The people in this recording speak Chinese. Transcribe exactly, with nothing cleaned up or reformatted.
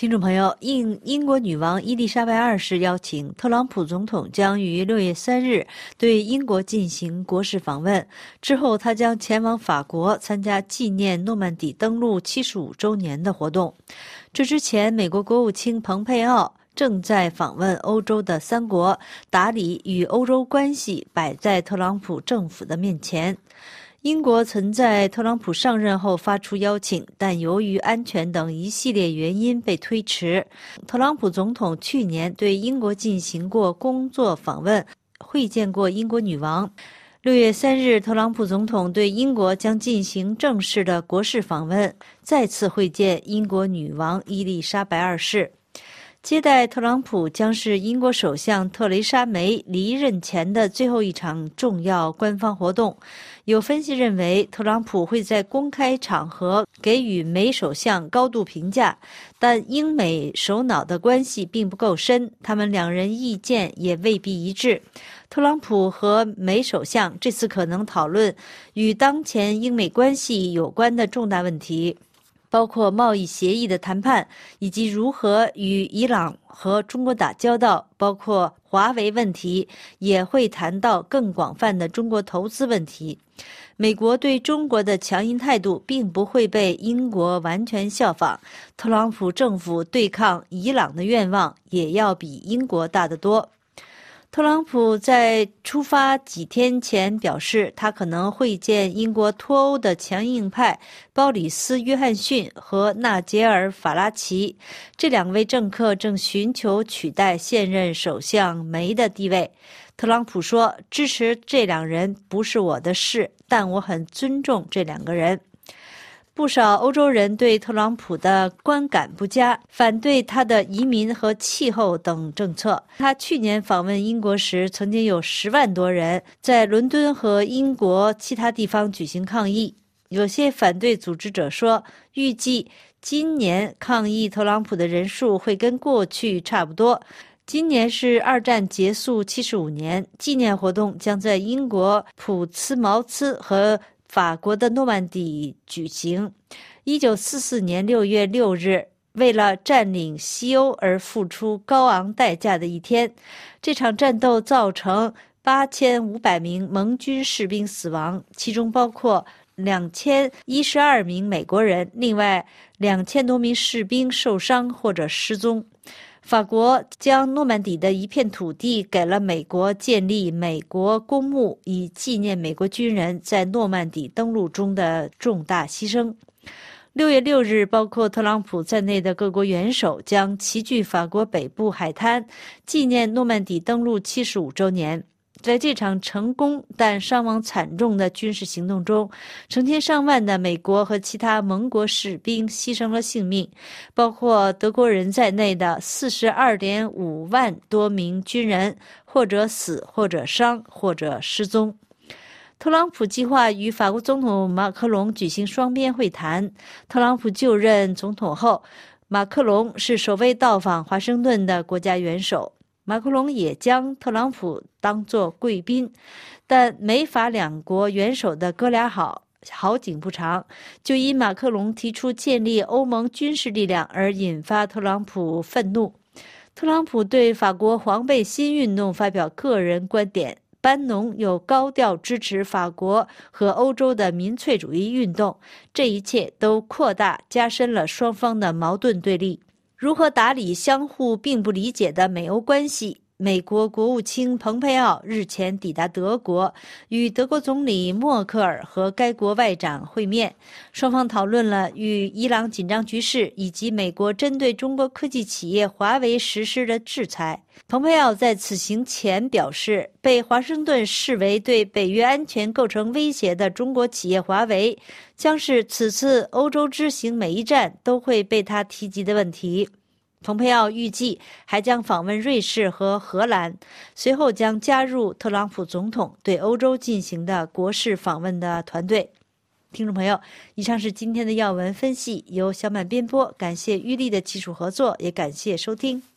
听众朋友，应英国女王伊丽莎白二世邀请，特朗普总统将于六月三日对英国进行国事访问。之后，他将前往法国参加纪念诺曼底登陆七十五周年的活动。这之前，美国国务卿蓬佩奥正在访问欧洲的三国，打理与欧洲关系摆在特朗普政府的面前。英国曾在特朗普上任后发出邀请，但由于安全等一系列原因被推迟。特朗普总统去年对英国进行过工作访问，会见过英国女王。六月三日，特朗普总统对英国将进行正式的国事访问，再次会见英国女王伊丽莎白二世。接待特朗普将是英国首相特蕾莎梅离任前的最后一场重要官方活动。有分析认为，特朗普会在公开场合给予梅首相高度评价，但英美首脑的关系并不够深，他们两人意见也未必一致。特朗普和梅首相这次可能讨论与当前英美关系有关的重大问题，包括贸易协议的谈判，以及如何与伊朗和中国打交道，包括华为问题，也会谈到更广泛的中国投资问题。美国对中国的强硬态度并不会被英国完全效仿，特朗普政府对抗伊朗的愿望也要比英国大得多。特朗普在出发几天前表示，他可能会见英国脱欧的强硬派鲍里斯·约翰逊和纳杰尔·法拉奇。这两位政客正寻求取代现任首相梅的地位。特朗普说，支持这两人不是我的事，但我很尊重这两个人。不少欧洲人对特朗普的观感不佳，反对他的移民和气候等政策。他去年访问英国时，曾经有十万多人在伦敦和英国其他地方举行抗议。有些反对组织者说，预计今年抗议特朗普的人数会跟过去差不多。今年是二战结束七十五年，纪念活动将在英国普茨茅斯和法国的诺曼底举行。一九四四年六月六日，为了占领西欧而付出高昂代价的一天。这场战斗造成八千五百名盟军士兵死亡，其中包括两千一十二名美国人，另外两千多名士兵受伤或者失踪。法国将诺曼底的一片土地给了美国，建立美国公墓，以纪念美国军人在诺曼底登陆中的重大牺牲。六月六日，包括特朗普在内的各国元首将齐聚法国北部海滩，纪念诺曼底登陆七十五周年。在这场成功但伤亡惨重的军事行动中，成千上万的美国和其他盟国士兵牺牲了性命，包括德国人在内的 四十二点五万多名军人或者死或者伤或者失踪。特朗普计划与法国总统马克龙举行双边会谈。特朗普就任总统后，马克龙是首位到访华盛顿的国家元首。马克龙也将特朗普当作贵宾，但美法两国元首的哥俩好好景不长，就因马克龙提出建立欧盟军事力量而引发特朗普愤怒。特朗普对法国黄背心运动发表个人观点，班农又高调支持法国和欧洲的民粹主义运动，这一切都扩大加深了双方的矛盾对立。如何打理相互并不理解的美欧关系？美国国务卿蓬佩奥日前抵达德国，与德国总理默克尔和该国外长会面，双方讨论了与伊朗紧张局势以及美国针对中国科技企业华为实施的制裁。蓬佩奥在此行前表示，被华盛顿视为对北约安全构成威胁的中国企业华为，将是此次欧洲之行每一站都会被他提及的问题。蓬佩奥预计还将访问瑞士和荷兰，随后将加入特朗普总统对欧洲进行的国事访问的团队。听众朋友，以上是今天的要闻分析，由小满编播，感谢玉丽的技术合作，也感谢收听。